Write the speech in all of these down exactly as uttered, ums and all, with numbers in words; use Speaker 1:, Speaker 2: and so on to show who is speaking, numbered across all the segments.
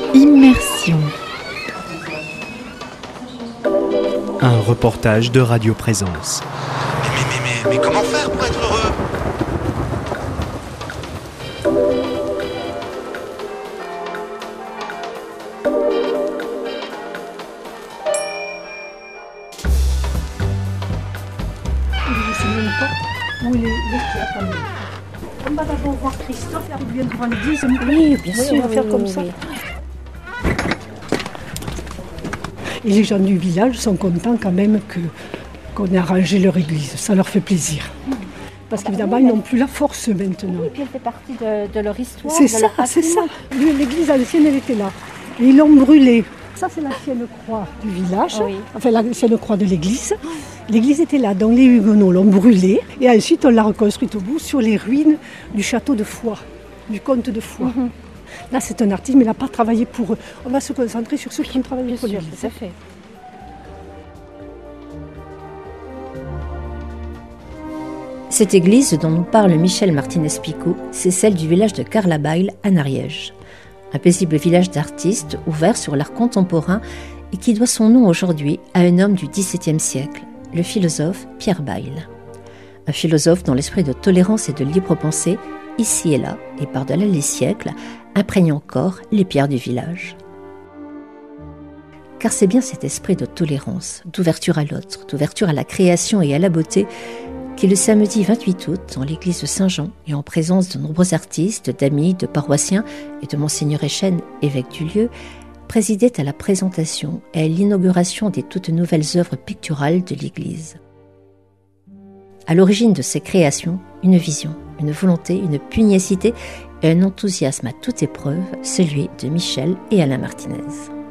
Speaker 1: Immersion. Un reportage de Radio Présence.
Speaker 2: Mais, mais, mais, mais, mais comment faire pour être heureux ?
Speaker 3: Je ne sais même pas où il est. Attendez. On va d'abord voir Christophe, il vient devant l'église.
Speaker 4: Oui, bien
Speaker 3: oui,
Speaker 4: sûr.
Speaker 3: On va faire
Speaker 4: oui,
Speaker 3: comme
Speaker 4: oui,
Speaker 3: ça.
Speaker 4: oui.
Speaker 3: Et les gens du village sont contents quand même que, qu'on ait arrangé leur église. Ça leur fait plaisir. Parce qu'évidemment, ils n'ont plus la force maintenant.
Speaker 4: Et puis elle fait partie de, de leur histoire,
Speaker 3: C'est
Speaker 4: de
Speaker 3: ça,
Speaker 4: leur
Speaker 3: c'est ça.
Speaker 4: patrimoine.
Speaker 3: L'église ancienne, elle était là. Et ils l'ont brûlée. Ça, c'est l'ancienne croix du village.
Speaker 4: Ah oui.
Speaker 3: Enfin, l'ancienne croix de l'église. L'église était là, donc les Huguenots l'ont brûlée. Et ensuite, on l'a reconstruite au bout sur les ruines du château de Foix, du comte de Foix.
Speaker 4: Mhm.
Speaker 3: Là, c'est un artiste, mais il n'a pas travaillé pour eux. On va se concentrer sur ceux qui ont travaillé
Speaker 4: Bien
Speaker 3: pour
Speaker 4: sûr,
Speaker 3: l'église.
Speaker 4: tout à fait.
Speaker 5: Cette église dont nous parle Michel Martinez-Picot, c'est celle du village de Carlabail à Nariège. Un paisible village d'artistes ouvert sur l'art contemporain et qui doit son nom aujourd'hui à un homme du dix-septième siècle, le philosophe Pierre Bayle. Un philosophe dont l'esprit de tolérance et de libre pensée, ici et là, et par-delà les siècles, imprègne encore les pierres du village. Car c'est bien cet esprit de tolérance, d'ouverture à l'autre, d'ouverture à la création et à la beauté, qui le samedi vingt-huit août, dans l'église de Saint-Jean et en présence de nombreux artistes, d'amis, de paroissiens et de Monseigneur Echenne, évêque du lieu, présidait à la présentation et à l'inauguration des toutes nouvelles œuvres picturales de l'église. À l'origine de ces créations, une vision, une volonté, une pugnacité et un enthousiasme à toute épreuve, celui de Michel et Alain Martinez.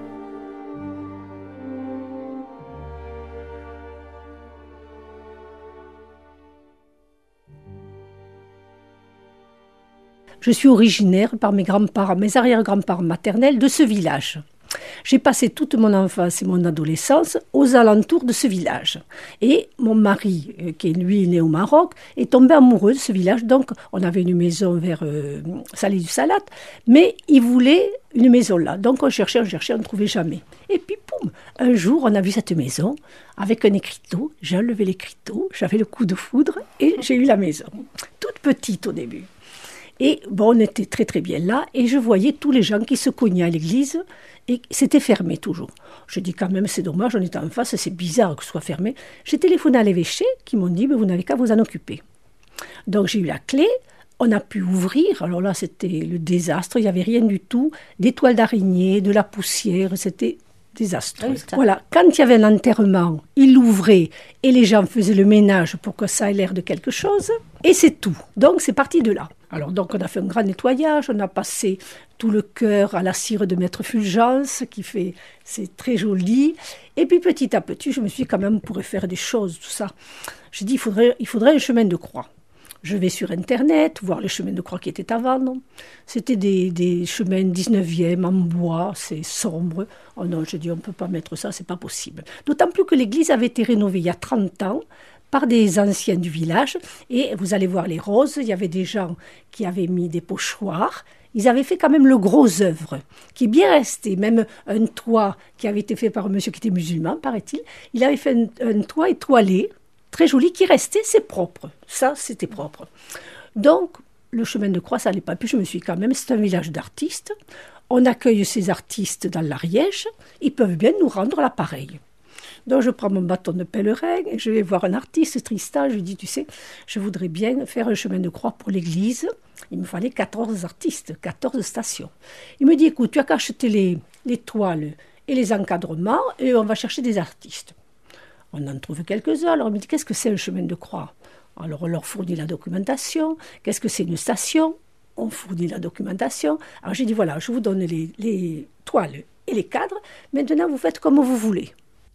Speaker 3: Je suis originaire par mes grands-parents, mes arrière-grands-parents maternels de ce village. J'ai passé toute mon enfance et mon adolescence aux alentours de ce village. Et mon mari, qui est lui né au Maroc, est tombé amoureux de ce village. Donc, on avait une maison vers euh, Salé du Salat, mais il voulait une maison là. Donc, on cherchait, on cherchait, on ne trouvait jamais. Et puis, poum, un jour, on a vu cette maison avec un écriteau. J'ai enlevé l'écriteau, j'avais le coup de foudre et j'ai eu la maison. Toute petite au début. Et bon, on était très très bien là, et je voyais tous les gens qui se cognaient à l'église, et c'était fermé toujours. Je dis quand même, c'est dommage, on est en face, c'est bizarre que ce soit fermé. J'ai téléphoné à l'évêché, qui m'ont dit, vous n'avez qu'à vous en occuper. Donc j'ai eu la clé, on a pu ouvrir, alors là c'était le désastre, il n'y avait rien du tout, des toiles d'araignée, de la poussière, c'était désastreux.
Speaker 4: Oui,
Speaker 3: voilà, quand il y avait un enterrement, il l'ouvrait et les gens faisaient le ménage pour que ça ait l'air de quelque chose, et c'est tout. Donc c'est parti de là. Alors donc on a fait un grand nettoyage, on a passé tout le chœur à la cire de Maître Fulgence, qui fait, c'est très joli. Et puis petit à petit, je me suis dit quand même, on pourrait faire des choses, tout ça. J'ai dit, il faudrait, il faudrait un chemin de croix. Je vais sur Internet, voir les chemins de croix qui étaient avant. Non, c'était des, des chemins dix-neuvième en bois, c'est sombre. Oh non, je dis, on ne peut pas mettre ça, c'est pas possible. D'autant plus que l'église avait été rénovée il y a trente ans par des anciens du village. Et vous allez voir les roses, il y avait des gens qui avaient mis des pochoirs. Ils avaient fait quand même le gros œuvre, qui est bien resté. Même un toit qui avait été fait par un monsieur qui était musulman, paraît-il. Il avait fait un, un toit étoilé, très joli, qui restait, c'est propre. Ça, c'était propre. Donc, le chemin de croix, ça n'allait pas. Puis je me suis dit, quand même, c'est un village d'artistes. On accueille ces artistes dans l'Ariège. Ils peuvent bien nous rendre l'appareil. Donc, je prends mon bâton de pèlerin et je vais voir un artiste, Tristan. Je lui dis, tu sais, je voudrais bien faire un chemin de croix pour l'église. Il me fallait quatorze artistes, quatorze stations. Il me dit, écoute, tu as qu'à acheter les, les toiles et les encadrements et on va chercher des artistes. On en trouve quelques-uns. Alors, il me dit, qu'est-ce que c'est un chemin de croix ? Alors, on leur fournit la documentation. Qu'est-ce que c'est une station ? On fournit la documentation. Alors, j'ai dit, voilà, je vous donne les, les toiles et les cadres. Maintenant, vous faites comme vous voulez.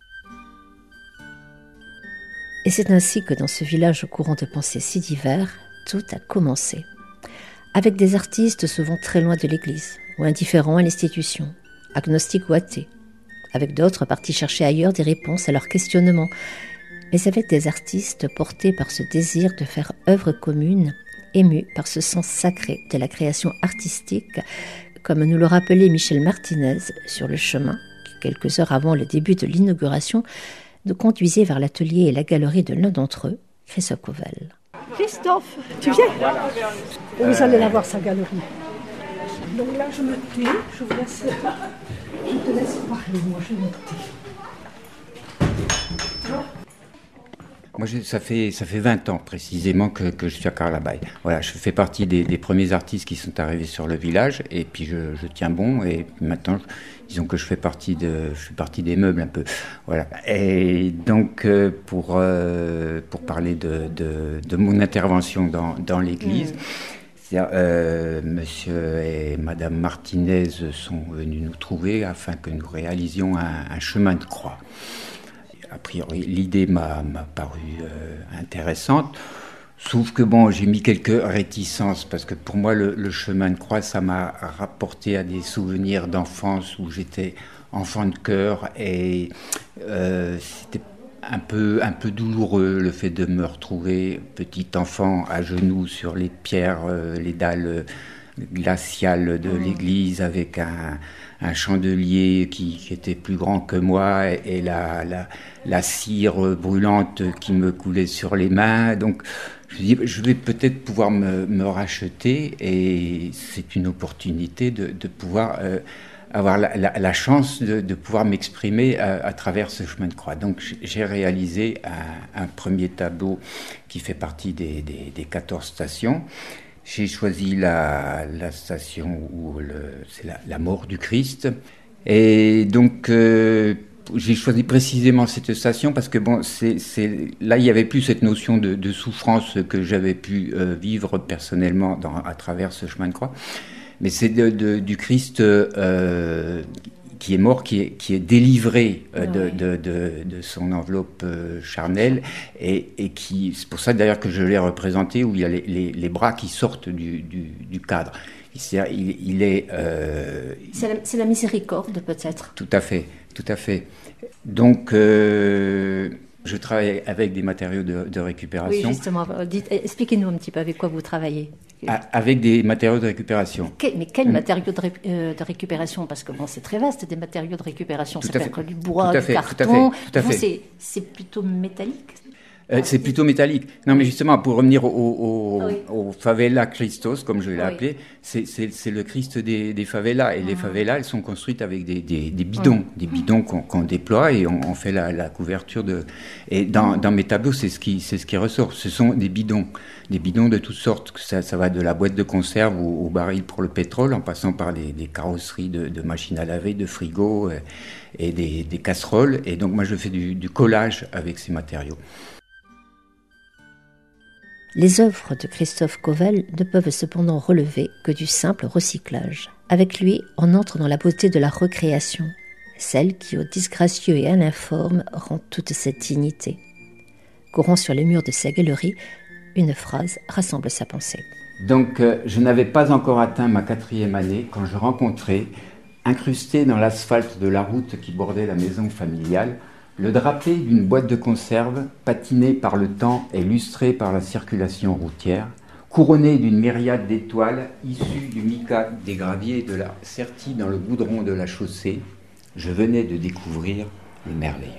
Speaker 5: Et c'est ainsi que dans ce village au courant de pensées si divers, tout a commencé. Avec des artistes souvent très loin de l'église, ou indifférents à l'institution, agnostiques ou athées. Avec d'autres partis chercher ailleurs des réponses à leurs questionnements, mais avec des artistes portés par ce désir de faire œuvre commune, émus par ce sens sacré de la création artistique comme nous le rappelait Michel Martinez sur le chemin qui, quelques heures avant le début de l'inauguration, nous conduisait vers l'atelier et la galerie de l'un d'entre eux, Christophe Cauvel.
Speaker 3: Christophe, tu viens ? Vous allez la voir, sa galerie. Donc là, je me tais, je vous laisse, je te laisse parler, moi je me tais.
Speaker 6: Moi, je, ça, fait, ça fait vingt ans précisément que, que je suis à Carlabaille. Voilà, je fais partie des, des premiers artistes qui sont arrivés sur le village, et puis je, je tiens bon, et maintenant, disons que je fais partie, de, je fais partie des meubles un peu. Voilà. Et donc, euh, pour, euh, pour parler de, de, de mon intervention dans, dans l'église, mmh. euh, monsieur et madame Martinez sont venus nous trouver afin que nous réalisions un, un chemin de croix. A priori, l'idée m'a, m'a paru euh, intéressante, sauf que bon, j'ai mis quelques réticences, parce que pour moi, le, le chemin de croix, ça m'a rapporté à des souvenirs d'enfance où j'étais enfant de chœur, et euh, c'était un peu, un peu douloureux, le fait de me retrouver petit enfant à genoux sur les pierres, euh, les dalles glaciales de l'église, avec un... un chandelier qui, qui était plus grand que moi, et, et la, la, la cire brûlante qui me coulait sur les mains. Donc, je me dis, je vais peut-être pouvoir me, me racheter, et c'est une opportunité de, de pouvoir euh, avoir la, la, la chance de, de pouvoir m'exprimer à, à travers ce chemin de croix. Donc, j'ai réalisé un, un premier tableau qui fait partie des, des, des quatorze stations. J'ai choisi la, la station où le, c'est la, la mort du Christ. Et donc, euh, j'ai choisi précisément cette station parce que, bon, c'est, c'est, là, il n'y avait plus cette notion de, de souffrance que j'avais pu euh, vivre personnellement dans, à travers ce chemin de croix. Mais c'est de, de, du Christ euh, qui est mort, qui est, qui est délivré euh, de, oui. de, de, de son enveloppe euh, charnelle, et, et qui, c'est pour ça d'ailleurs que je l'ai représenté, où il y a les, les, les bras qui sortent du, du, du cadre. C'est-à-dire, il, il est... Euh,
Speaker 5: c'est, la, c'est la miséricorde, peut-être.
Speaker 6: Tout à fait, tout à fait. Donc, euh, je travaille avec des matériaux de, de récupération.
Speaker 5: Oui, justement. Dites, expliquez-nous un petit peu avec quoi vous travaillez.
Speaker 6: Avec des matériaux de récupération.
Speaker 5: Que, mais quels mmh. matériaux de, ré, euh, de récupération ? Parce que bon, c'est très vaste, des matériaux de récupération. Tout ça peut être du bois, du fait, carton.
Speaker 6: Tout à fait, tout à
Speaker 5: Vous,
Speaker 6: fait.
Speaker 5: C'est, c'est plutôt métallique ?
Speaker 6: Euh, c'est plutôt métallique. Non, mais justement, pour revenir au, au, oui. au favela Christos, comme je l'ai oui. appelé, c'est, c'est, c'est le Christ des, des favelas. Et mmh. les favelas, elles sont construites avec des, des, des bidons, mmh. des bidons qu'on, qu'on déploie, et on, on fait la, la couverture de... Et dans, dans mes tableaux, c'est ce qui, c'est ce qui ressort. Ce sont des bidons, des bidons de toutes sortes. Ça, ça va de la boîte de conserve au, au baril pour le pétrole, en passant par des, des carrosseries de, de machines à laver, de frigos euh, et des, des casseroles. Et donc, moi, je fais du, du collage avec ces matériaux.
Speaker 5: Les œuvres de Christophe Cauvel ne peuvent cependant relever que du simple recyclage. Avec lui, on entre dans la beauté de la recréation, celle qui, au disgracieux et à l'informe, rend toute cette dignité. Courant sur les murs de sa galerie, une phrase rassemble sa pensée.
Speaker 6: Donc, euh, je n'avais pas encore atteint ma quatrième année quand je rencontrai, incrusté dans l'asphalte de la route qui bordait la maison familiale, le drapé d'une boîte de conserve, patiné par le temps et lustré par la circulation routière, couronné d'une myriade d'étoiles issues du mica des graviers de la sertie dans le goudron de la chaussée, je venais de découvrir le merveilleux.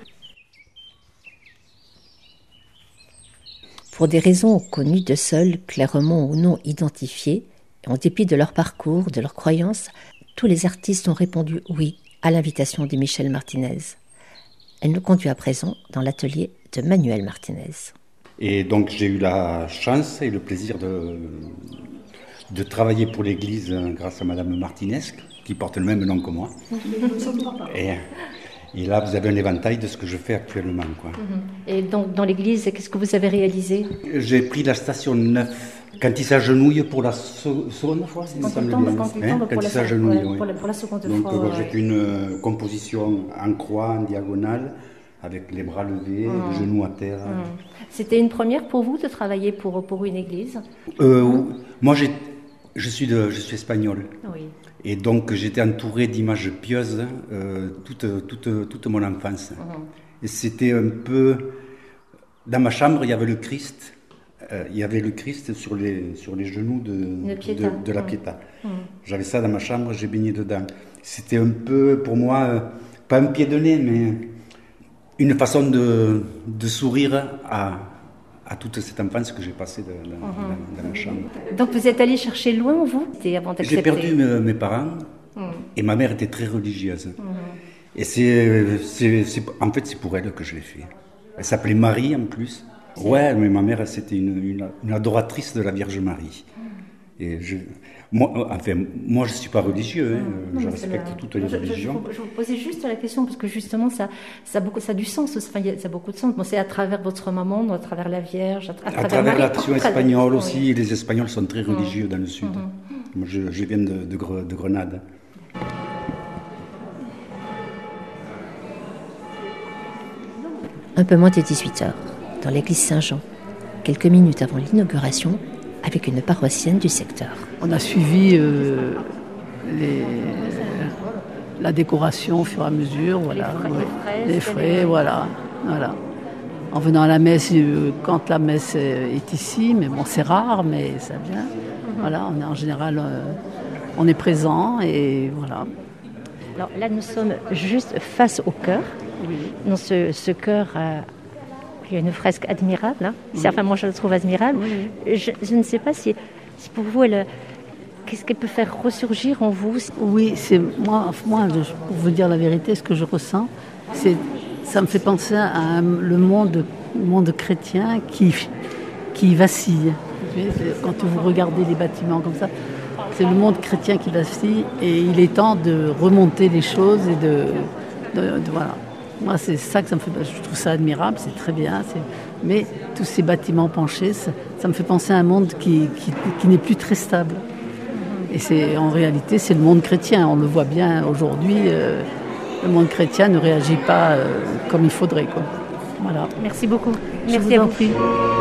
Speaker 5: Pour des raisons connues de seuls, clairement ou non identifiées, en dépit de leur parcours, de leurs croyances, tous les artistes ont répondu oui à l'invitation de Michel Martinez. Elle nous conduit à présent dans l'atelier de Manuel Martinez.
Speaker 7: Et donc j'ai eu la chance et le plaisir de, de travailler pour l'église grâce à Madame Martinez, qui porte le même nom que moi. Et, et là, vous avez un éventail de ce que je fais actuellement, quoi.
Speaker 5: Et donc dans l'église, qu'est-ce que vous avez réalisé ?
Speaker 7: J'ai pris la station neuf. Quand il s'agenouille pour la so- seconde fois,
Speaker 5: il me semble bien. Quand il tombe pour,
Speaker 7: ouais,
Speaker 5: pour, pour la seconde
Speaker 7: Donc,
Speaker 5: fois.
Speaker 7: Donc
Speaker 5: ouais.
Speaker 7: j'ai une euh, composition en croix, en diagonale, avec les bras levés, mmh. les genoux à terre.
Speaker 5: Mmh. C'était une première pour vous de travailler pour, pour une église ?
Speaker 7: euh, Moi, j'ai, je, suis de, je suis espagnol.
Speaker 5: Oui.
Speaker 7: Et donc j'étais entouré d'images pieuses euh, toute, toute, toute mon enfance. Mmh. Et c'était un peu... Dans ma chambre, il y avait le Christ, euh, il y avait le Christ sur les, sur les genoux de, de, de la Pietà. Mmh. J'avais ça dans ma chambre, j'ai baigné dedans. C'était un peu, pour moi, euh, pas un pied de nez, mais une façon de, de sourire à, à toute cette enfance que j'ai passée de, de, mmh. dans, dans ma chambre.
Speaker 4: Donc vous êtes allé chercher loin, vous, avant d'accepter?
Speaker 7: J'ai perdu mes, mes parents, mmh. et ma mère était très religieuse. Mmh. Et c'est, c'est, c'est, en fait, c'est pour elle que je l'ai fait. Elle s'appelait Marie, en plus. Ouais, mais ma mère, c'était une, une, une adoratrice de la Vierge Marie. Et je, moi, enfin, moi, je ne suis pas religieux, hein, non, je respecte le... toutes les je, religions.
Speaker 4: Je, je, je vous posais juste la question, parce que justement, ça, ça, a, beaucoup, ça a du sens, enfin, ça a beaucoup de sens. Bon, c'est à travers votre maman, à travers la Vierge, à, tra- à travers,
Speaker 7: à travers l'action espagnole
Speaker 4: oui.
Speaker 7: aussi, et les Espagnols sont très religieux mmh. dans le sud. Mmh. Moi, je, je viens de, de, de Grenade.
Speaker 5: Un peu moins de dix-huit heures, dans l'église Saint-Jean, quelques minutes avant l'inauguration, avec une paroissienne du secteur.
Speaker 8: On a suivi euh, les, la décoration au fur et à mesure, voilà,
Speaker 4: les frais,
Speaker 8: ouais.
Speaker 4: les frais,
Speaker 8: les frais voilà, voilà. En venant à la messe, euh, quand la messe est ici, mais bon, c'est rare, mais ça vient. Mm-hmm. Voilà, on est en général, euh, on est présent et voilà.
Speaker 4: Alors là, nous sommes juste face au chœur. Oui. Dans ce, ce chœur, euh, il y a une fresque admirable. Hein. Oui. Enfin, moi, je la trouve admirable. Oui. Je, je ne sais pas si, si pour vous, elle, qu'est-ce qu'elle peut faire ressurgir en vous?
Speaker 8: Oui, c'est moi, moi je, pour vous dire la vérité, ce que je ressens, c'est, ça me fait penser à un, le monde, le monde chrétien qui, qui vacille. Quand vous regardez les bâtiments comme ça, c'est le monde chrétien qui vacille et il est temps de remonter les choses et de, de, de voilà. Moi, c'est ça que ça me fait. Je trouve ça admirable, c'est très bien. C'est... Mais tous ces bâtiments penchés, ça, ça me fait penser à un monde qui, qui, qui n'est plus très stable. Et c'est, en réalité, c'est le monde chrétien. On le voit bien aujourd'hui. Euh, le monde chrétien ne réagit pas euh, comme il faudrait, quoi. Voilà.
Speaker 4: Merci beaucoup.
Speaker 8: Je
Speaker 4: Merci
Speaker 8: vous
Speaker 4: à
Speaker 8: en
Speaker 4: vous.
Speaker 8: prie.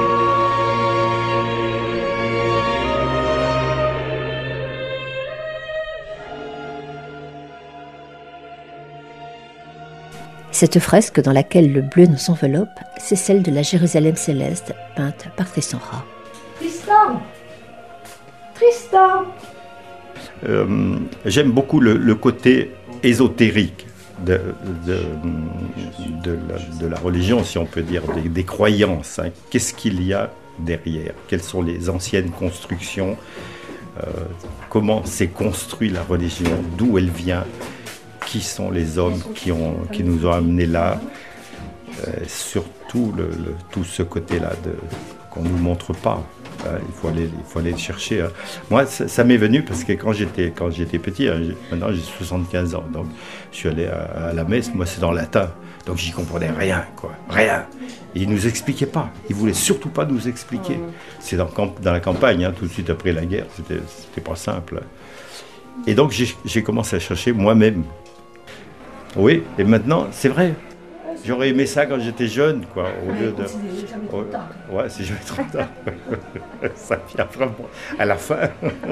Speaker 5: Cette fresque dans laquelle le bleu nous enveloppe, c'est celle de la Jérusalem céleste, peinte par Tristan Rat.
Speaker 3: Tristan Tristan
Speaker 9: euh, J'aime beaucoup le, le côté ésotérique de, de, de, la, de la religion, si on peut dire, des, des croyances. Hein. Qu'est-ce qu'il y a derrière? Quelles sont les anciennes constructions? euh, Comment s'est construite la religion? D'où elle vient? Qui sont les hommes qui, ont, qui nous ont amenés là, euh, surtout le, le, tout ce côté-là de, qu'on ne nous montre pas. Euh, il, faut aller, il faut aller le chercher. Hein. Moi, ça, ça m'est venu parce que quand j'étais, quand j'étais petit, hein, j'ai, maintenant j'ai soixante-quinze ans, donc je suis allé à, à la messe, moi c'est en latin, donc j'y comprenais rien, quoi, rien. Et ils ne nous expliquaient pas, ils ne voulaient surtout pas nous expliquer. C'est dans, dans la campagne, hein, tout de suite après la guerre, c'était, c'était pas simple. Et donc j'ai, j'ai commencé à chercher moi-même. Oui, et maintenant, c'est vrai. J'aurais aimé ça quand j'étais jeune, quoi, au lieu de... Ouais, ouais, c'est jamais trop tard. Ça vient vraiment à la fin.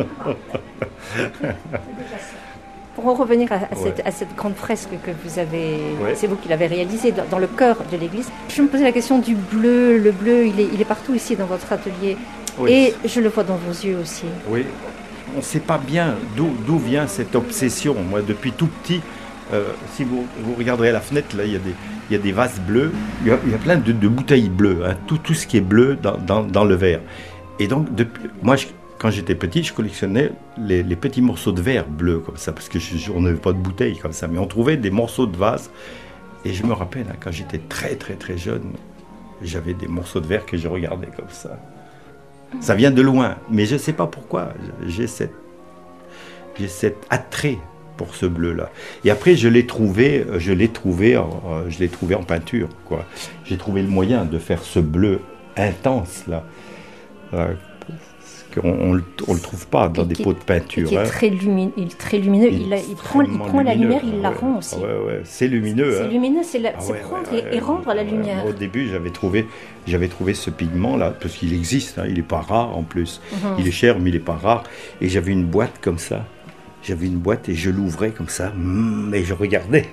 Speaker 4: Pour en revenir à, à, cette,
Speaker 9: ouais.
Speaker 4: à cette grande fresque que vous avez...
Speaker 9: Ouais.
Speaker 4: C'est vous qui l'avez réalisée dans, dans le cœur de l'église. Je me posais la question du bleu. Le bleu, il est, il est partout ici dans votre atelier. Oui. Et je le vois dans vos yeux aussi.
Speaker 9: Oui. On ne sait pas bien d'où, d'où vient cette obsession. Moi, depuis tout petit... Euh, si vous, vous regarderez à la fenêtre, là, il y a des, il y a des vases bleus, il y a, il y a plein de, de bouteilles bleues, hein, tout, tout ce qui est bleu dans, dans, dans le verre. Et donc, depuis, moi, je, quand j'étais petit, je collectionnais les, les petits morceaux de verre bleus, comme ça, parce qu'on n'avait pas de bouteilles comme ça, mais on trouvait des morceaux de vase. Et je me rappelle, hein, quand j'étais très, très, très jeune, j'avais des morceaux de verre que je regardais comme ça. Ça vient de loin, mais je ne sais pas pourquoi, j'ai cette, j'ai cet attrait pour ce bleu-là. Et après, je l'ai trouvé, je l'ai trouvé, en, je l'ai trouvé en peinture, quoi. J'ai trouvé le moyen de faire ce bleu intense là, euh, parce qu'on on, on le trouve pas dans des pots de peinture.
Speaker 4: Qui est
Speaker 9: hein.
Speaker 4: très lumineux, il est très lumineux. Il, il, il prend, il prend la lumière, il la
Speaker 9: ouais,
Speaker 4: rend aussi.
Speaker 9: Ouais, ouais, c'est lumineux.
Speaker 4: C'est
Speaker 9: hein.
Speaker 4: lumineux, c'est, la,
Speaker 9: ah,
Speaker 4: c'est
Speaker 9: ouais,
Speaker 4: prendre
Speaker 9: ouais,
Speaker 4: et,
Speaker 9: ouais,
Speaker 4: et rendre la
Speaker 9: ouais,
Speaker 4: lumière.
Speaker 9: Au début, j'avais trouvé, j'avais trouvé ce pigment là, parce qu'il existe, hein, il est pas rare en plus. Mm-hmm. Il est cher, mais il est pas rare. Et j'avais une boîte comme ça. j'avais une boîte et je l'ouvrais comme ça, et je regardais.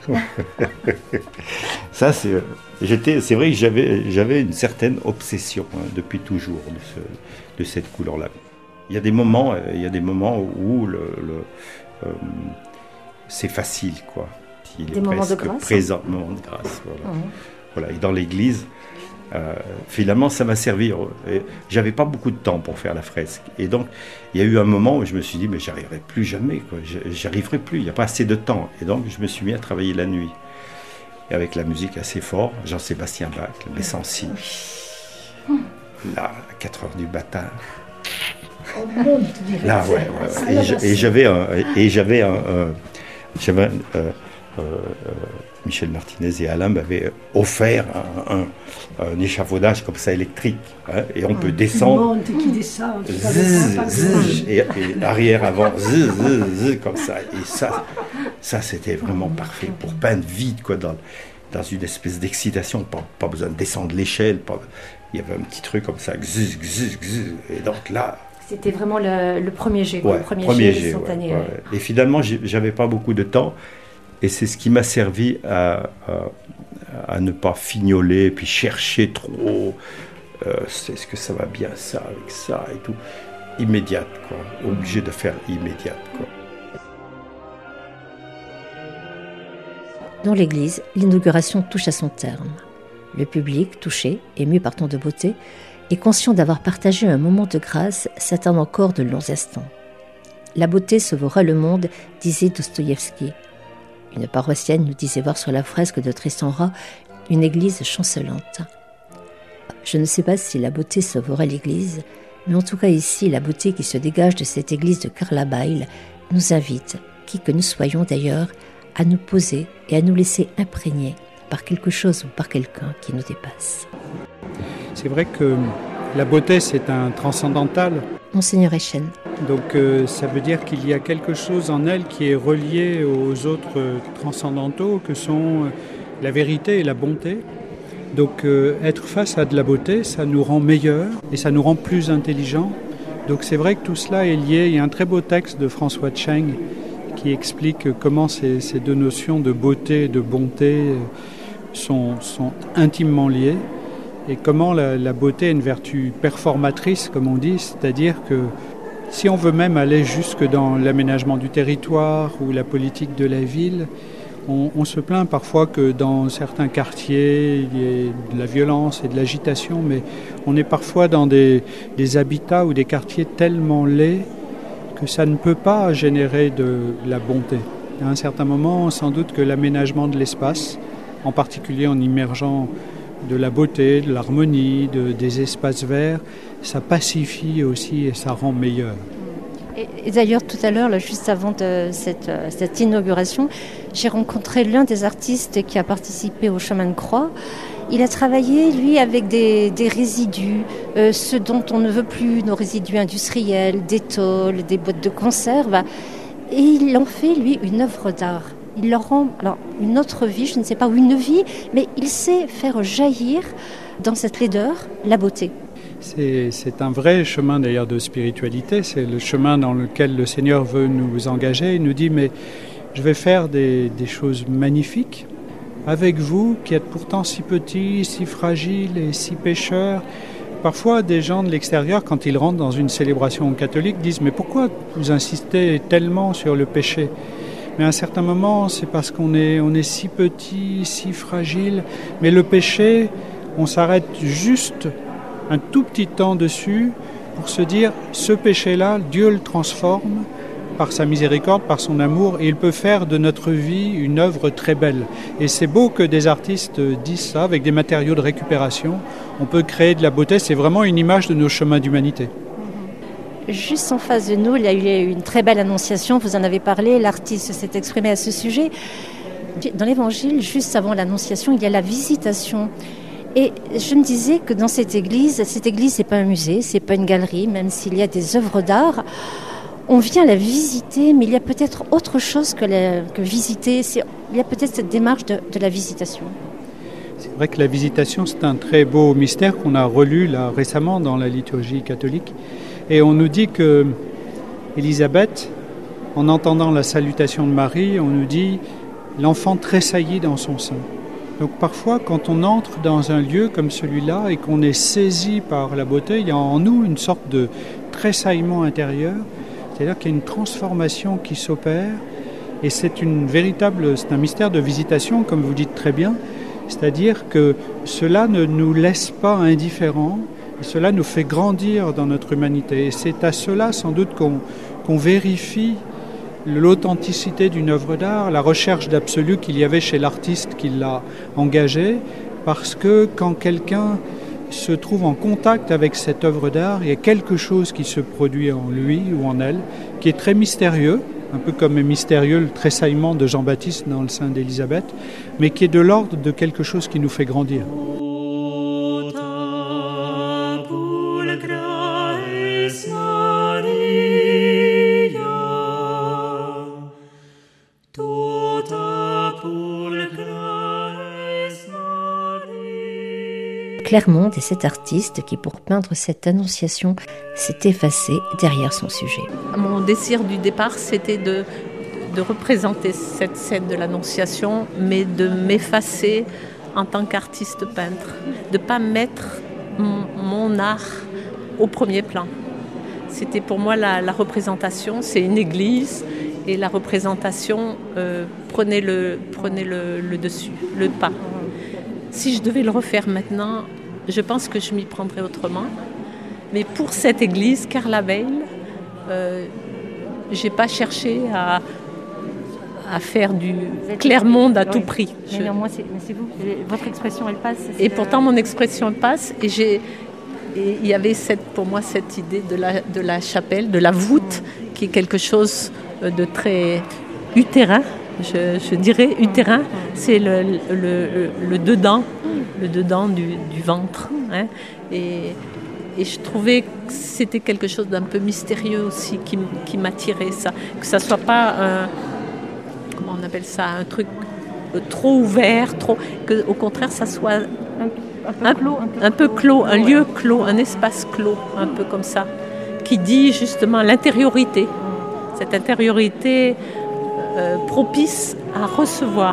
Speaker 9: Ça, c'est, j'étais, c'est vrai que j'avais, j'avais une certaine obsession hein, depuis toujours de, ce, de cette couleur-là. Il y a des moments, il y a des moments où le, le, euh, c'est facile, quoi. Il
Speaker 5: des
Speaker 9: est
Speaker 5: moments de
Speaker 9: presque
Speaker 5: grâce.
Speaker 9: présent, moments de grâce. Voilà.
Speaker 5: Mmh.
Speaker 9: Voilà. Et dans l'église, euh, finalement, ça m'a servi. Et j'avais pas beaucoup de temps pour faire la fresque, et donc il y a eu un moment où je me suis dit, mais j'y arriverai plus jamais, quoi. J'y arriverai plus. Il n'y a pas assez de temps, et donc je me suis mis à travailler la nuit. Et avec la musique assez fort, Jean-Sébastien Bach, le Bessancy. Là, à quatre heures du matin. Là, ouais, ouais, ouais. Et, je, et j'avais un, et j'avais un, un j'avais un, euh, euh, Michel Martinez et Alain m'avaient offert un, un, un échafaudage comme ça électrique, hein, et on peut descendre.
Speaker 3: Qui monte, qui descend,
Speaker 9: zzz, zzz, et, et arrière avant, zzz, zzz, zzz, comme ça. Et ça, ça c'était vraiment parfait pour peindre vide, quoi, dans, dans une espèce d'excitation. Pas, pas besoin de descendre l'échelle. Pas, il y avait un petit truc comme ça, zzz, zzz, zzz, et donc là.
Speaker 5: C'était vraiment le, le premier jet,
Speaker 9: ouais,
Speaker 5: le premier,
Speaker 9: premier
Speaker 5: jet
Speaker 9: jet
Speaker 5: instantané.
Speaker 9: Ouais, ouais. Et finalement, j'avais pas beaucoup de temps, et c'est ce qui m'a servi à, à, à ne pas fignoler, puis chercher trop. Euh, est-ce que ça va bien ça avec ça et tout. Immédiate, quoi. Obligé de faire immédiate, quoi.
Speaker 5: Dans l'église, l'inauguration touche à son terme. Le public, touché, ému par tant de beauté, et conscient d'avoir partagé un moment de grâce, s'attend encore de longs instants. La beauté sauvera le monde, disait Dostoïevski. Une paroissienne nous disait voir sur la fresque de Tristan Rat une église chancelante. Je ne sais pas si la beauté sauvera l'église, mais en tout cas ici, la beauté qui se dégage de cette église de Carlabail nous invite, qui que nous soyons d'ailleurs, à nous poser et à nous laisser imprégner par quelque chose ou par quelqu'un qui nous dépasse.
Speaker 10: C'est vrai que la beauté, c'est un transcendantal.
Speaker 5: Monseigneur Echen.
Speaker 10: Donc euh, ça veut dire qu'il y a quelque chose en elle qui est relié aux autres euh, transcendantaux, que sont euh, la vérité et la bonté. Donc euh, être face à de la beauté, ça nous rend meilleurs et ça nous rend plus intelligents. Donc c'est vrai que tout cela est lié. Il y a un très beau texte de François Cheng qui explique comment ces, ces deux notions de beauté et de bonté sont, sont intimement liées. Et comment la, la beauté est une vertu performatrice, comme on dit, c'est-à-dire que si on veut même aller jusque dans l'aménagement du territoire ou la politique de la ville, on, on se plaint parfois que dans certains quartiers, il y ait de la violence et de l'agitation, mais on est parfois dans des, des habitats ou des quartiers tellement laids que ça ne peut pas générer de la bonté. À un certain moment, sans doute que l'aménagement de l'espace, en particulier en immergeant de la beauté, de l'harmonie, de, des espaces verts, ça pacifie aussi et ça rend meilleur.
Speaker 4: Et, et d'ailleurs, tout à l'heure, là, juste avant de cette, cette inauguration, j'ai rencontré l'un des artistes qui a participé au Chemin de Croix. Il a travaillé, lui, avec des, des résidus, euh, ceux dont on ne veut plus, nos résidus industriels, des tôles, des boîtes de conserve. Et il en fait, lui, une œuvre d'art. Il leur rend alors, une autre vie, je ne sais pas, ou une vie, mais il sait faire jaillir dans cette laideur la beauté.
Speaker 10: C'est, c'est un vrai chemin d'ailleurs de spiritualité, c'est le chemin dans lequel le Seigneur veut nous engager. Il nous dit, mais je vais faire des, des choses magnifiques avec vous qui êtes pourtant si petits, si fragiles et si pécheurs. Parfois, des gens de l'extérieur, quand ils rentrent dans une célébration catholique, disent « Mais pourquoi vous insistez tellement sur le péché ?» Mais à un certain moment, c'est parce qu'on est, on est si petit, si fragile. Mais le péché, on s'arrête juste un tout petit temps dessus pour se dire « Ce péché-là, Dieu le transforme par sa miséricorde, par son amour, et il peut faire de notre vie une œuvre très belle. » Et c'est beau que des artistes disent ça, avec des matériaux de récupération. On peut créer de la beauté, c'est vraiment une image de nos chemins d'humanité.
Speaker 4: Juste en face de nous, il y a eu une très belle annonciation, vous en avez parlé, l'artiste s'est exprimé à ce sujet. Dans l'évangile, juste avant l'annonciation, il y a la visitation. Et je me disais que dans cette église, cette église, c'est pas un musée, c'est pas une galerie, même s'il y a des œuvres d'art, on vient la visiter, mais il y a peut-être autre chose que, la, que visiter, c'est, il y a peut-être cette démarche de, de la visitation.
Speaker 10: C'est vrai que la visitation, c'est un très beau mystère qu'on a relu là, récemment dans la liturgie catholique. Et on nous dit que Élisabeth, en entendant la salutation de Marie, on nous dit « l'enfant tressaillit dans son sein ». Donc parfois, quand on entre dans un lieu comme celui-là et qu'on est saisi par la beauté, il y a en nous une sorte de tressaillement intérieur, c'est-à-dire qu'il y a une transformation qui s'opère, et c'est une véritable, c'est un mystère de visitation, comme vous dites très bien, c'est-à-dire que cela ne nous laisse pas indifférents, et cela nous fait grandir dans notre humanité. Et c'est à cela sans doute qu'on, qu'on vérifie l'authenticité d'une œuvre d'art, la recherche d'absolu qu'il y avait chez l'artiste qui l'a engagée, parce que quand quelqu'un se trouve en contact avec cette œuvre d'art, il y a quelque chose qui se produit en lui ou en elle, qui est très mystérieux, un peu comme est mystérieux le tressaillement de Jean-Baptiste dans le sein d'Élisabeth, mais qui est de l'ordre de quelque chose qui nous fait grandir.
Speaker 5: Clermont est cet artiste qui, pour peindre cette annonciation, s'est effacé derrière son sujet.
Speaker 11: Mon désir du départ, c'était de, de représenter cette scène de l'annonciation, mais de m'effacer en tant qu'artiste peintre, de ne pas mettre mon, mon art au premier plan. C'était pour moi la, la représentation, c'est une église, et la représentation euh, prenait, le, prenait le, le dessus, le pas. Si je devais le refaire maintenant, je pense que je m'y prendrais autrement. Mais pour cette église, Carla Weil, euh, je n'ai pas cherché à, à faire du Clermont à tout prix.
Speaker 4: Mais non, moi, c'est, mais c'est vous. Votre expression, elle passe.
Speaker 11: Et pourtant, mon expression passe. Et j'ai, et il y avait cette, pour moi cette idée de la, de la chapelle, de la voûte, qui est quelque chose de très utérin. Je, je dirais utérin, c'est le, le, le, le dedans, le dedans du, du ventre. Hein. Et, et je trouvais que c'était quelque chose d'un peu mystérieux aussi qui, qui m'attirait ça. Que ça ne soit pas un, comment on appelle ça, un truc trop ouvert, trop, que au contraire ça soit un, un, peu, un, clos, un, peu, un peu clos, un lieu clos, un espace clos, un peu comme ça, qui dit justement l'intériorité. Cette intériorité Euh, propice à recevoir.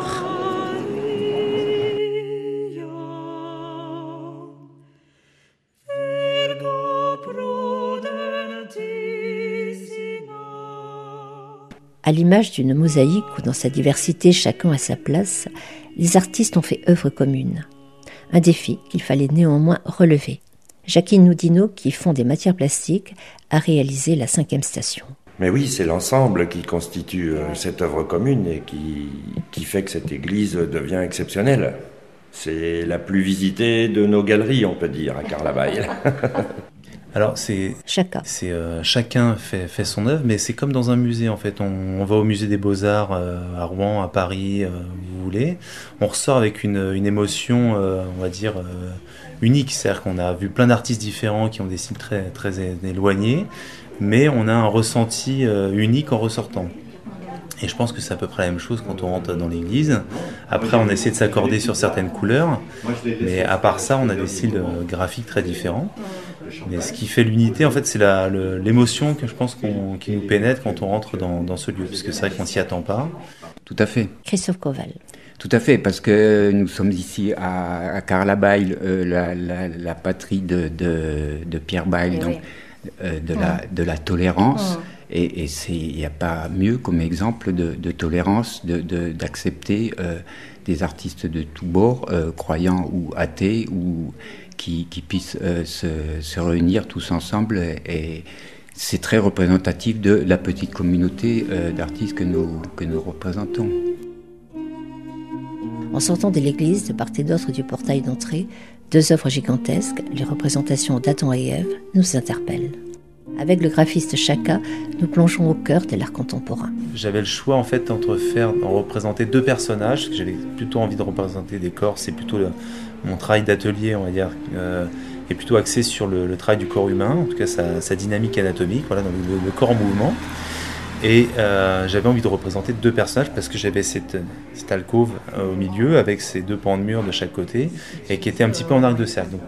Speaker 5: À l'image d'une mosaïque où dans sa diversité chacun a sa place, les artistes ont fait œuvre commune. Un défi qu'il fallait néanmoins relever. Jacqueline Oudinot, qui fond des matières plastiques, a réalisé la cinquième station.
Speaker 12: Mais oui, c'est l'ensemble qui constitue euh, cette œuvre commune et qui, qui fait que cette église devient exceptionnelle. C'est la plus visitée de nos galeries, on peut dire, à Carla Weil.
Speaker 13: Alors, c'est,
Speaker 5: chacun,
Speaker 13: c'est, euh, chacun fait, fait son œuvre, mais c'est comme dans un musée, en fait. On, on va au musée des Beaux-Arts euh, à Rouen, à Paris, euh, où vous voulez. On ressort avec une, une émotion, euh, on va dire, euh, unique. C'est-à-dire qu'on a vu plein d'artistes différents qui ont des styles très, très éloignés, mais on a un ressenti euh, unique en ressortant. Et je pense que c'est à peu près la même chose quand on rentre dans l'église. Après, on essaie de s'accorder sur certaines couleurs, mais à part ça, on a des styles euh, graphiques très différents. Mais ce qui fait l'unité, en fait, c'est la, le, l'émotion que je pense qu'on, qui nous pénètre quand on rentre dans, dans ce lieu, parce que c'est vrai qu'on s'y attend pas.
Speaker 6: Tout à fait.
Speaker 5: Christophe Koval.
Speaker 6: Tout à fait, parce que nous sommes ici à, à Carla Weil, euh, la, la, la patrie de, de, de Pierre Weil, donc, euh, de, la, de la tolérance. Et, et il n'y a pas mieux comme exemple de, de tolérance, de, de, d'accepter euh, des artistes de tous bords, euh, croyants ou athées, ou qui, qui puissent euh, se, se réunir tous ensemble. Et, et c'est très représentatif de la petite communauté euh, d'artistes que nous, que nous représentons.
Speaker 5: En sortant de l'église, de part et d'autre du portail d'entrée, deux œuvres gigantesques, les représentations d'Adam et Ève, nous interpellent. Avec le graphiste Chaka, nous plongeons au cœur de l'art contemporain.
Speaker 13: J'avais le choix en fait entre faire, en représenter deux personnages, parce que j'avais plutôt envie de représenter des corps, c'est plutôt le, mon travail d'atelier, on va dire, euh, est plutôt axé sur le, le travail du corps humain, en tout cas sa, sa dynamique anatomique, voilà, donc le, le corps en mouvement. Et euh, j'avais envie de représenter deux personnages parce que j'avais cette, cette alcôve euh, au milieu avec ces deux pans de mur de chaque côté et qui était un petit peu en arc de cercle. Donc,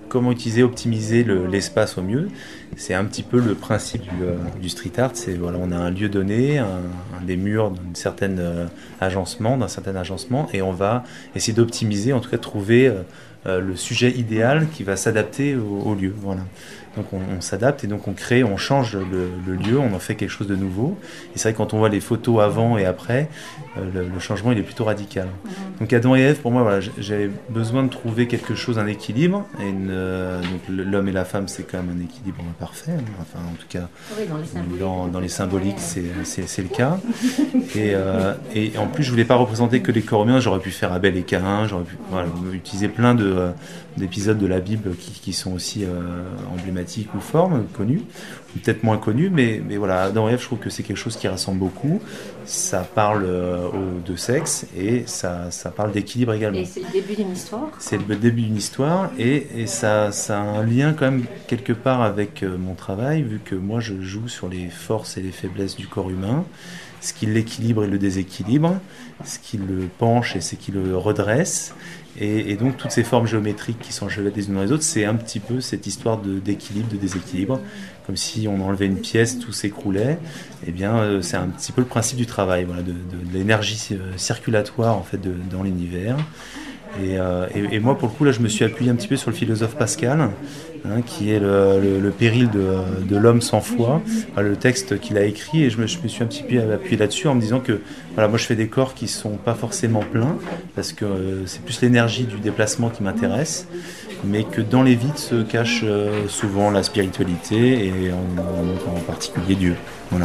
Speaker 13: comment utiliser, optimiser le, l'espace au mieux. C'est un petit peu le principe du, euh, du street art. C'est, voilà, on a un lieu donné, un, un des murs d'un certain euh, agencement, d'un certain agencement, et on va essayer d'optimiser, en tout cas de trouver euh, euh, le sujet idéal qui va s'adapter au, au lieu. Voilà. Donc on, on s'adapte et donc on crée, on change le, le lieu, on en fait quelque chose de nouveau. Et c'est vrai que quand on voit les photos avant et après, euh, le, le changement il est plutôt radical. Donc Adam et Ève, pour moi, voilà, j'avais besoin de trouver quelque chose, un équilibre. Et une, euh, donc l'homme et la femme, c'est quand même un équilibre parfait. Enfin, en tout cas,
Speaker 5: oui, dans les symboliques,
Speaker 13: dans, dans les symboliques c'est, c'est, c'est le cas. Et, euh, et en plus, je voulais pas représenter que les corps humains. J'aurais pu faire Abel et Caïn. J'aurais pu voilà, utiliser plein de euh, d'épisodes de la Bible qui, qui sont aussi euh, emblématiques ou formes, connus, ou peut-être moins connus, mais, mais voilà, Adam et Ève, je trouve que c'est quelque chose qui rassemble beaucoup. Ça parle euh, de sexe et ça, ça parle d'équilibre également.
Speaker 5: Et c'est le début d'une histoire.
Speaker 13: C'est le début d'une histoire et, et ça, ça a un lien quand même quelque part avec euh, mon travail, vu que moi je joue sur les forces et les faiblesses du corps humain, ce qui l'équilibre et le déséquilibre, ce qui le penche et ce qui le redresse. Et, et donc toutes ces formes géométriques qui sont enchevêtrées les unes dans les autres, c'est un petit peu cette histoire de, d'équilibre, de déséquilibre, comme si on enlevait une pièce, tout s'écroulait. Eh bien, euh, c'est un petit peu le principe du travail, voilà, de, de, de l'énergie euh, circulatoire en fait de, dans l'univers. Et, euh, et, et moi, pour le coup, là, je me suis appuyé un petit peu sur le philosophe Pascal, hein, qui est le, le, le péril de, de l'homme sans foi, enfin, le texte qu'il a écrit, et je me, je me suis un petit peu appuyé là-dessus en me disant que, voilà, moi, je fais des corps qui sont pas forcément pleins, parce que euh, c'est plus l'énergie du déplacement qui m'intéresse, mais que dans les vides se cache euh, souvent la spiritualité, et en, en, en particulier Dieu. Voilà.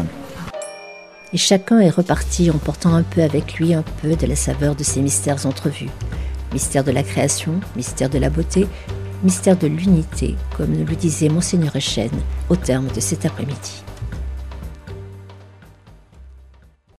Speaker 5: Et chacun est reparti en portant un peu avec lui un peu de la saveur de ces mystères entrevus. Mystère de la création, mystère de la beauté, mystère de l'unité, comme nous le disait Monseigneur Echene au terme de cet après-midi.